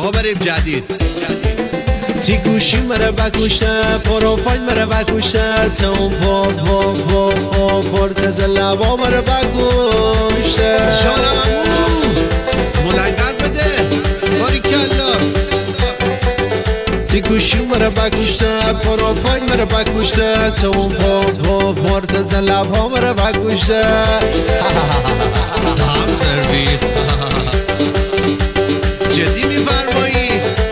آقا بریم جدید. تی گوشی مرا بکشته، پروفایل مرا بکشته، تون پرتز لبا مرا بکشته. جانم امو ملنگر بده باریکلا. تی گوشی مرا بکشته، پروفایل مرا بکشته، تون پرتز لبا مرا بکشته. هم سرویس جدی میفرمایی؟